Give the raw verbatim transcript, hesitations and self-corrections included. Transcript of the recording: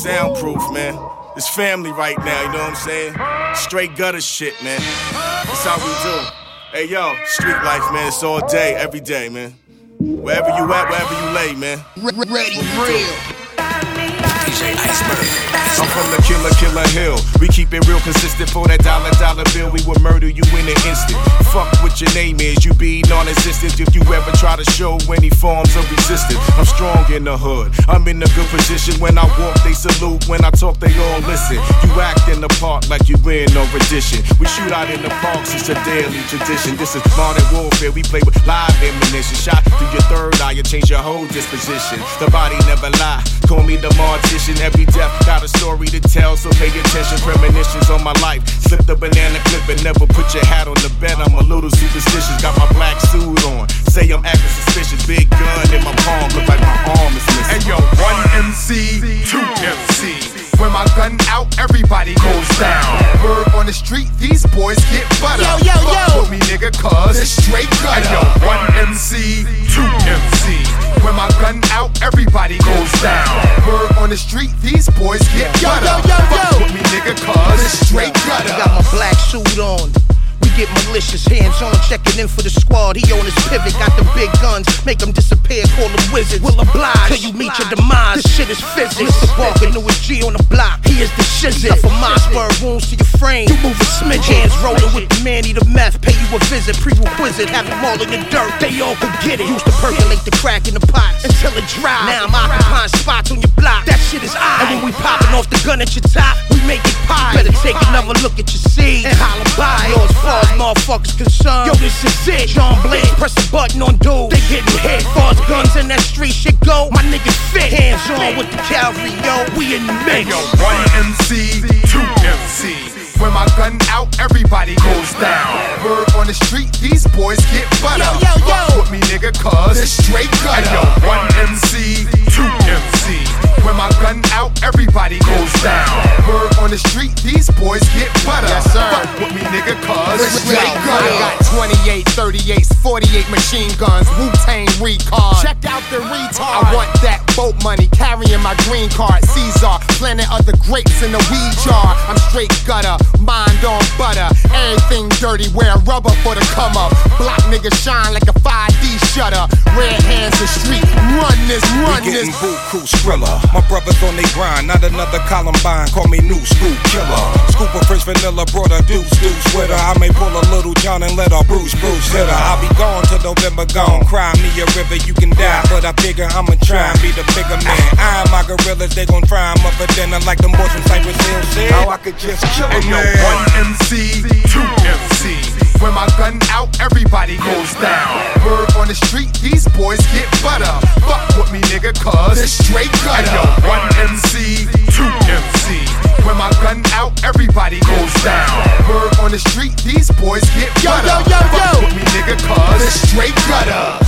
soundproof, man. It's family right now, you know what I'm saying? Straight gutter shit, man. That's how we do. Hey, yo, street life, man. It's all day, every day, man. Wherever you at, wherever you lay, man. Ready, real. D J Iceberg. I'm from the killer, killer hill. We keep it real consistent for that dollar, dollar bill. We will murder you in an instant. Fuck what your name is, you be non-existent if you ever try to show any forms of resistance. I'm strong in the hood, I'm in a good position. When I walk, they salute. When I talk, they all listen. You act in the park like you in no rendition. We shoot out in the parks, it's a daily tradition. This is modern warfare, we play with live ammunition. Shot through your third eye, you change your whole disposition. The body never lie, call me the mortician. Every death got a story to tell, so pay attention. Premonitions on my life, slip the banana clip and never put your hat on the bed. I'm a little superstitious, got my black suit on. Say I'm acting suspicious, big gun in my palm, look like my arm is missing. Hey yo, one M C, two M C. When my gun out, everybody goes down. Word on the street, these boys get butter. Yo, yo, yo. Fuck with me, nigga, cuz it's straight gutter. Hey yo, one M C, two M C. When my gun out, everybody goes down. Word on the street, these boys get Yo, butter. yo, yo, yo. Fuck with me, nigga, cuz it's straight gutter. I got my black suit on. We get malicious, hands on, checking in for the squad. He on his pivot, got the big guns, make them disappear, call them wizards. Will oblige till you meet your demise. This shit is physics. Mister Barker, newest G on the block. He is the shizzit. Enough of Mossberg wounds to your frame. You move a smidge, hands rolling with the Manny the meth. Pay you a visit, prerequisite, have them all in the dirt. They all could get it. Used to percolate the crack in the pots until it dry. Now I'm occupying spots on your block. That shit is I. And when we popping off the gun at your top, we make it pie. Better take another look at your seed and holler by. Yours far as motherfuckers concerned. Yo, this is it. John Blaze, press a button on dude. They getting hit. Far as guns in that street shit go, my niggas fit. Hands on with the cavalry, yo. We in the mix. Yo, one M C, two M C. When my gun out, everybody goes down. Word on the street, these boys get butter. Yo, yo, yo. Fuck with me, nigga, cuz it's straight gutter. Hey, yo, one M C, two M C. When my gun out, everybody goes down. Word on the street, these boys get butter. Yes, sir. Fuck with me, nigga, cuz it's straight gutter. I got twenty-eight, thirty-eights, forty-eight machine guns, Wu-Tang recon. Check out the retard. I want that boat money, carrying my green card. Caesar, planting other grapes in the weed jar. I'm straight gutter, mind on butter. Everything dirty, wear rubber for the come up. Block niggas shine like a five D shutter. Red hands the street, run this, run We this. getting boo crew skrilla. My brothers on they grind, not another Columbine. Call me new school killer. Scoop of French vanilla, brought a deuce deuce with her. I may pull a little John and let her Bruce Bruce hit her. I'll be gone till November gone. Cry me a river, you can die, but I figure I'ma try and be the bigger man. I and my gorillas, they gon' try 'em up for dinner like them boys from Cypress Hill said. How I could just kill 'em, Hey yo, man. one M C, two M C. When my gun out, everybody goes down. Word on the street, these boys get butter. Fuck with me, nigga, cuz it's straight gutter. Hey yo, one M C, two M C. When my gun out, everybody goes down. Word on the street, these boys get butter. Yo, yo, yo, yo. Fuck with me, nigga, cuz it's straight gutter.